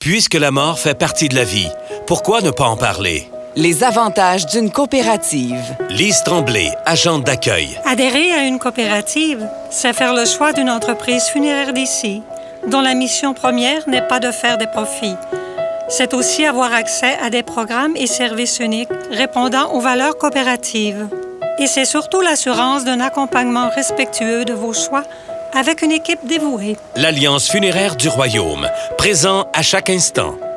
Puisque la mort fait partie de la vie, pourquoi ne pas en parler? Les avantages d'une coopérative. Lise Tremblay, agente d'accueil. Adhérer à une coopérative, c'est faire le choix d'une entreprise funéraire d'ici, dont la mission première n'est pas de faire des profits. C'est aussi avoir accès à des programmes et services uniques répondant aux valeurs coopératives. Et c'est surtout l'assurance d'un accompagnement respectueux de vos choix avec une équipe dévouée. L'Alliance funéraire du Royaume, présent à chaque instant.